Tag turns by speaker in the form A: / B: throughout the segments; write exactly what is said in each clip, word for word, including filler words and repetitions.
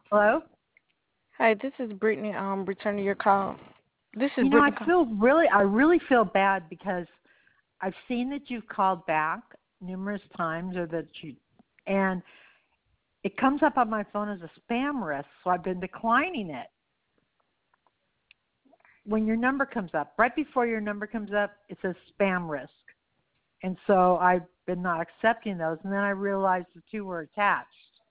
A: Hello?
B: Hi, this is Brittany. Um, returning your call. This is
A: You know, I
B: Brittany. Call.
A: feel really, I really feel bad because I've seen that you've called back numerous times or that you, and it comes up on my phone as a spam risk, so I've been declining it. When your number comes up, right before your number comes up, it says spam risk. And so I've been not accepting those, and then I realized the two were attached.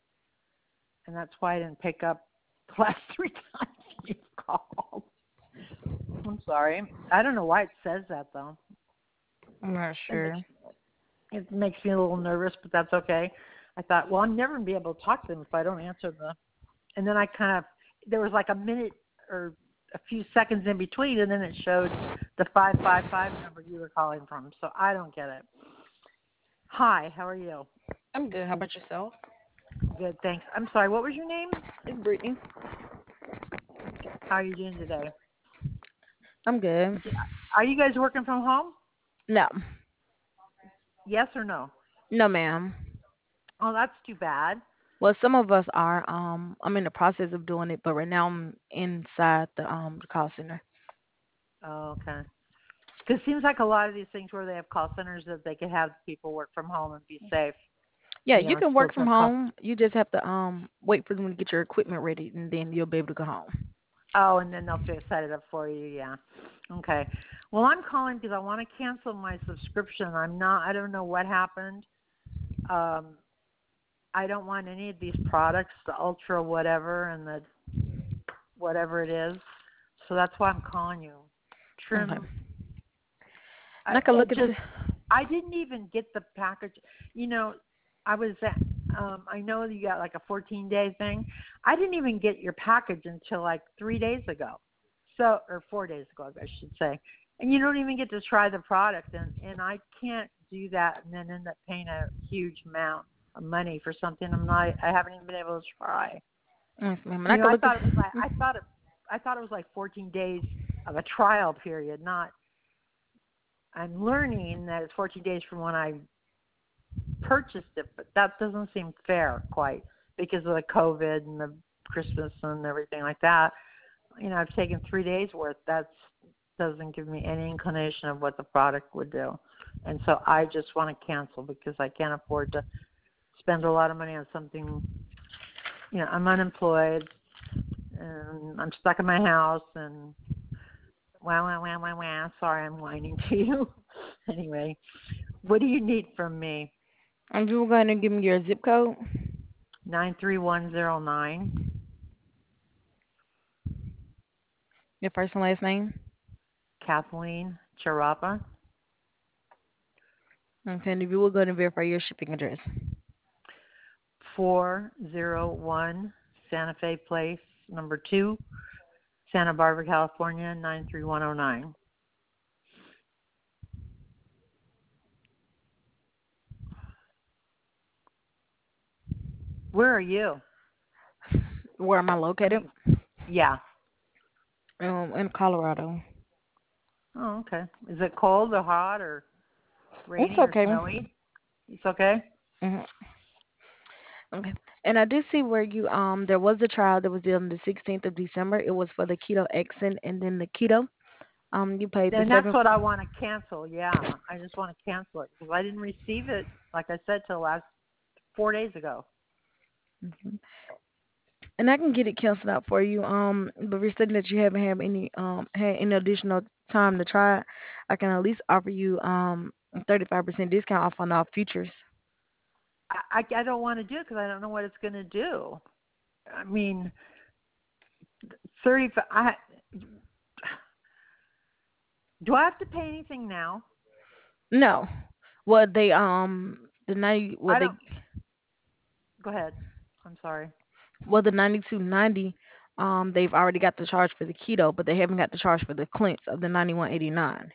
A: And that's why I didn't pick up the last three times you've called. I'm sorry. I don't know why it says that, though.
B: I'm not
A: It
B: sure.
A: makes, it makes me a little nervous, but that's okay. I thought, well, I'm never going to be able to talk to them if I don't answer the. And then I kind of, there was like a minute or a few seconds in between, and then it showed the five five five number you were calling from. So I don't get it. Hi, how are you?
B: I'm good. How about yourself?
A: Good, thanks. I'm sorry, what was your name?
B: It's Brittany.
A: Okay. How are you doing today?
B: I'm good.
A: Are you guys working from home?
B: No,
A: Yes or no?
B: no, ma'am.
A: Oh, that's too bad.
B: Well, some of us are. Um, I'm in the process of doing it, but right now I'm inside the um the call center.
A: Oh, okay. Because it seems like a lot of these things where they have call centers that they can have people work from home and be safe,
B: Yeah,
A: you
B: you
A: know,
B: can
A: still
B: work from
A: take call.
B: home. You just have to um wait for them to get your equipment ready, and then you'll be able to go home.
A: Oh, and then they'll just set it up for you. Yeah. Okay. Well, I'm calling because I want to cancel my subscription. I'm not. I don't know what happened. Um, I don't want any of these products, the Ultra whatever and the whatever it is. So that's why I'm calling you.
B: Okay.
A: Trim. I,
B: And I can
A: it
B: look
A: just.
B: into.
A: I didn't even get the package. You know, I was at. Um, I know you got like a fourteen day thing. I didn't even get your package until like three days ago. So, or four days ago, I should say. And you don't even get to try the product, and and I can't do that and then end up paying a huge amount of money for something I'm not. I haven't even been able to try.
B: Yes, ma'am. And I
A: You know,
B: can
A: I
B: look
A: thought it was like
B: into.
A: I thought it. I thought it was like fourteen days of a trial period. Not. I'm learning that it's fourteen days from when I purchased it, but that doesn't seem fair quite because of the COVID and the Christmas and everything like that. You know, I've taken three days worth. That doesn't give me any inclination of what the product would do. And so I just want to cancel because I can't afford to spend a lot of money on something. You know, I'm unemployed and I'm stuck in my house and wow, wow, wow, wow, wow. Sorry, I'm whining to you. Anyway, what do you need from me?
B: And you were going to give me your zip code,
A: nine three one zero nine.
B: your first and last name.
A: Kathleen Charapa,
B: Okay, and if you were going to verify your shipping address.
A: four oh one Santa Fe Place, number two, Santa Barbara, California, nine three one oh nine. Where are you?
B: Where am I
A: I
B: located?
A: mean, yeah.
B: Um, in Colorado.
A: Oh, okay. Is it cold or hot or
B: It's
A: rainy or
B: okay.
A: snowy? It's okay?
B: hmm Okay. And I did see where you um there was a trial that was done on the sixteenth of December. It was for the Keto Accent and then the Keto. Um, you paid the
A: And that's
B: seven.
A: what I want to cancel. Yeah. I just want to cancel it because I didn't receive it, like I said, till last four days ago.
B: Mhm. And I can get it canceled out for you. Um, but if you're saying that you haven't had any um had any additional time to try it, I can at least offer you um a thirty-five percent discount off on all futures.
A: I, I, I don't want to do it because I don't know what it's going to do. I mean, thirty. I do I have to pay anything now?
B: No. Well, they um the ninety well
A: I
B: they
A: don't. Go ahead. I'm sorry.
B: well the ninety two ninety um they've already got the charge for the keto, but they haven't got the charge for the cleanse of the ninety one eighty nine.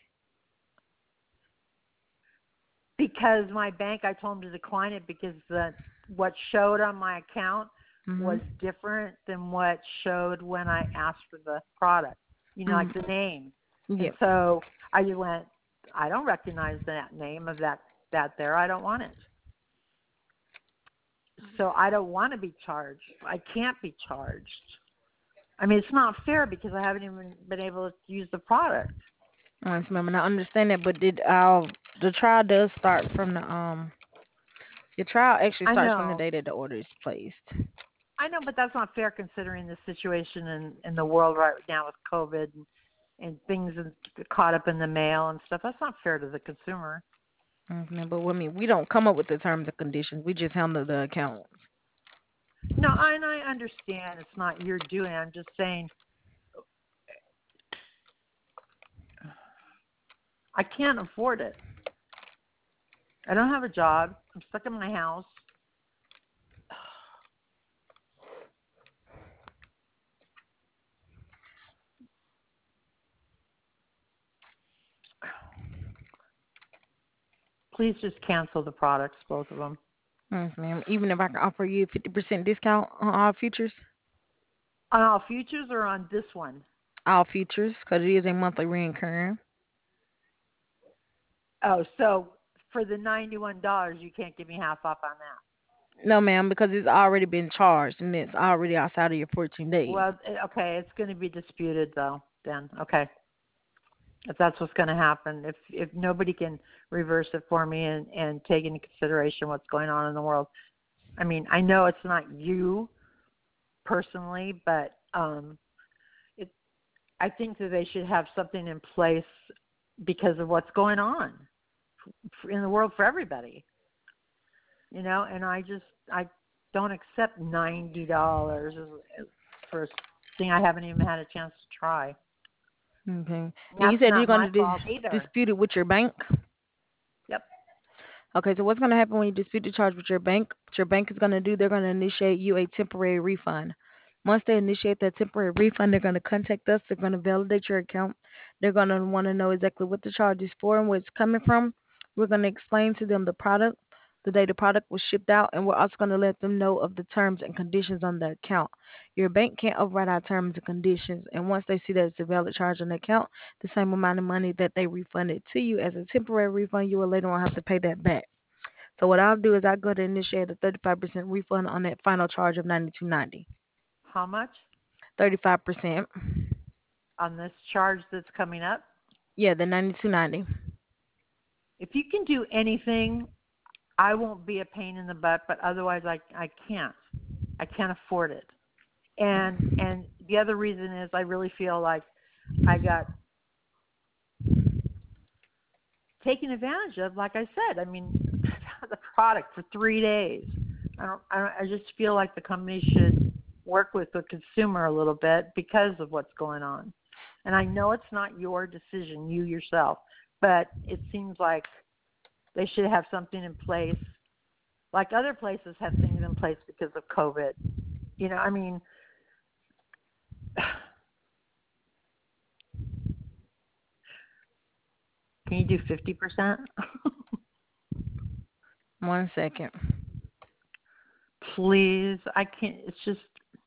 A: Because my bank, I told them to decline it because the what showed on my account was
B: Mhm.
A: different than what showed when I asked for the product. You know, like
B: Mhm.
A: the name. And
B: Yep.
A: so I just went. I don't recognize that name of that that there. I don't want it. So I don't want to be charged. I can't be charged. I mean, it's not fair because I haven't even been able to use the product.
B: Yes, ma'am, and I understand that, but did uh the trial does start from the um your trial actually
A: I
B: starts from the
A: know.
B: day that the order is placed.
A: I know, but that's not fair considering the situation in, in the world right now with COVID and, and things in, caught up in the mail and stuff. That's not fair to the consumer.
B: Okay, but I mean, we don't come up with the terms and conditions. We just handle the accounts.
A: No, I, and I understand it's not your doing. I'm just saying I can't afford it. I don't have a job. I'm stuck in my house. Please just cancel the products, both of them.
B: Yes, ma'am. Even if I can offer you a fifty percent discount on all futures,
A: On all futures or on this one?
B: all futures, because it is a monthly recurring.
A: Oh, so for the ninety-one dollars, you can't give me half off on that.
B: No, ma'am, because it's already been charged and it's already outside of your fourteen days.
A: Well, eh, okay, it's going to be disputed though. Then okay, if that's what's going to happen, if if nobody can reverse it for me and and take into consideration what's going on in the world, I mean, I know it's not you personally, but um, it. I think that they should have something in place because of what's going on in the world for everybody. You know, and I just I don't accept ninety dollars for a thing I haven't even had a chance to try.
B: Okay.
A: And
B: And you
A: that's
B: said you're
A: not
B: going
A: my
B: to dis-
A: fault either.
B: dispute it with your bank?
A: Yep.
B: Okay, so what's going to happen when you dispute the charge with your bank? What your bank is going to do, they're going to initiate you a temporary refund. Once they initiate that temporary refund, they're going to contact us. They're going to validate your account. They're going to want to know exactly what the charge is for and where it's coming from. We're going to explain to them the product, the day the product was shipped out, and we're also going to let them know of the terms and conditions on the account. Your bank can't override our terms and conditions, and once they see that it's a valid charge on the account, the same amount of money that they refunded to you as a temporary refund, you will later on have to pay that back. So what I'll do is I'll go to initiate a thirty-five percent refund on that final charge of ninety-two ninety.
A: How much
B: thirty-five percent.
A: on this charge that's coming up?
B: Yeah, the ninety-two ninety.
A: If you can do anything, I won't be a pain in the butt, but otherwise I I can't. I can't afford it. And and the other reason is I really feel like I got taken advantage of. Like I said, I mean, the product for three days. I don't. I, don't, I just feel like the company should work with the consumer a little bit because of what's going on. And I know it's not your decision, you yourself, but it seems like they should have something in place, like other places have things in place because of COVID. You know, I mean, can you do fifty percent?
B: One second.
A: Please, I can't. It's just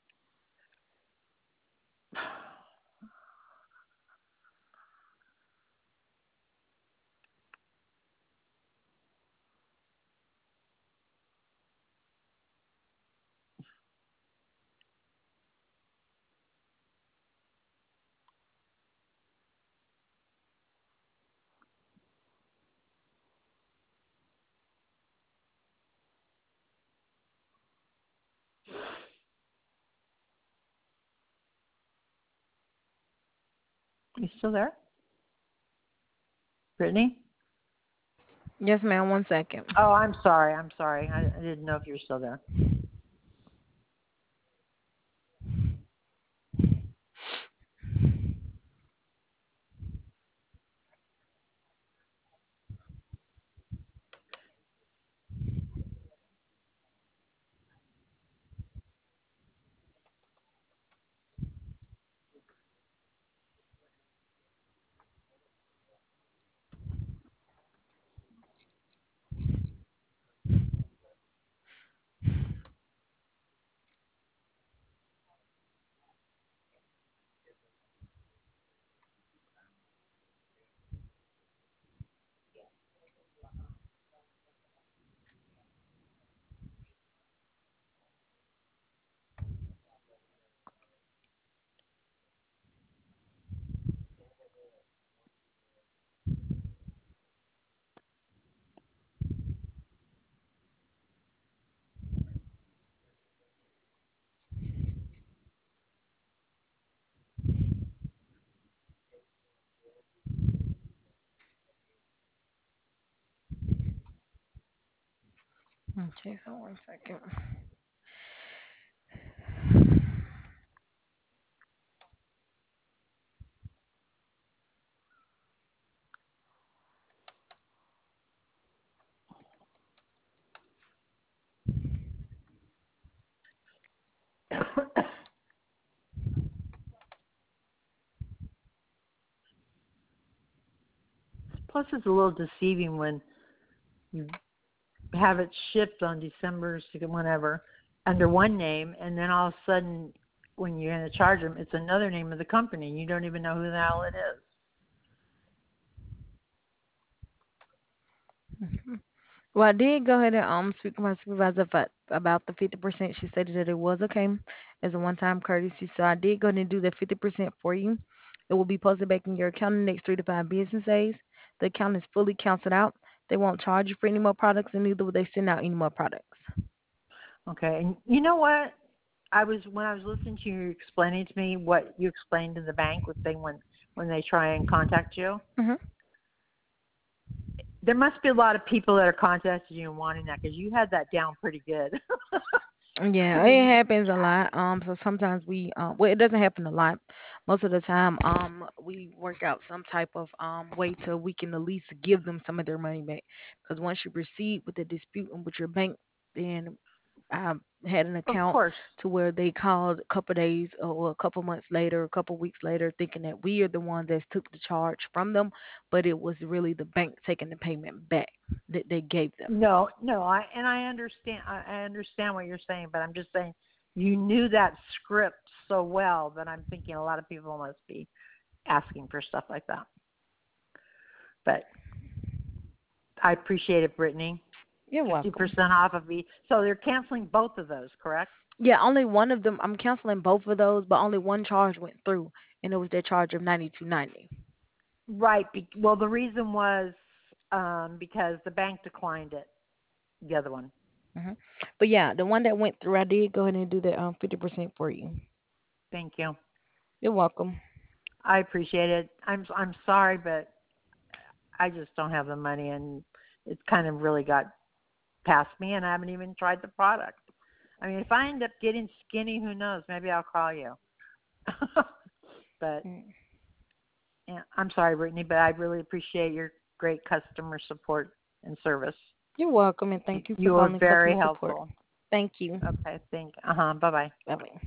A: you still there, Brittany?
B: Yes, ma'am. One second.
A: Oh, I'm sorry. I'm sorry. I, I didn't know if you were still there.
B: Okay, so one second.
A: Plus, it's a little deceiving when you have it shipped on December whenever under one name, and then all of a sudden, when you're going to charge them, it's another name of the company. You don't even know who the hell it is.
B: Mhm. Well, I did go ahead and um speak to my supervisor about, about the fifty percent. She stated that it was okay as a one-time courtesy, so I did go ahead and do the fifty percent for you. It will be posted back in your account in the next three to five business days. The account is fully counted out. They won't charge you for any more products, and neither will they send out any more products.
A: Okay, and you know what? I was when I was listening to you explaining to me what you explained to the bank with thing when when they try and contact you.
B: Mhm.
A: There must be a lot of people that are contacting you and wanting that because you had that down pretty good. I
B: Yeah, it
A: mean,
B: happens a lot. Um, so sometimes we, um, well, it doesn't happen a lot. Most of the time, um, we work out some type of um way to we can at least give them some of their money back. Because once you proceed with the dispute with your bank, then I had an
A: of
B: account
A: course.
B: to where they called a couple days or a couple months later, a couple weeks later, thinking that we are the ones that took the charge from them, but it was really the bank taking the payment back that they gave them.
A: No, no, I and I understand. I, I understand what you're saying, but I'm just saying you knew that script so well that I'm thinking a lot of people must be asking for stuff like that. But I appreciate it, Brittany.
B: You're
A: Fifty
B: welcome.
A: percent off of me. So they're canceling both of those, correct?
B: Yeah, only one of them. I'm canceling both of those, but only one charge went through, and it was their charge of ninety two ninety.
A: Right. Be, well, the reason was um, because the bank declined it. The other one.
B: Hmm. But yeah, the one that went through, I did go ahead and do the um fifty percent for you.
A: Thank you.
B: You're welcome.
A: I appreciate it. I'm I'm sorry, but I just don't have the money, and it's kind of really got past me, and I haven't even tried the product. I mean, if I end up getting skinny, who knows? Maybe I'll call you. But
B: Mm.
A: yeah, I'm sorry, Brittany, but I really appreciate your great customer support and service.
B: You're welcome, and
A: You,
B: thank you for
A: you were
B: calling
A: very
B: customer support.
A: helpful.
B: Thank you.
A: Okay, thank. Uh huh. Bye bye.
B: Bye bye.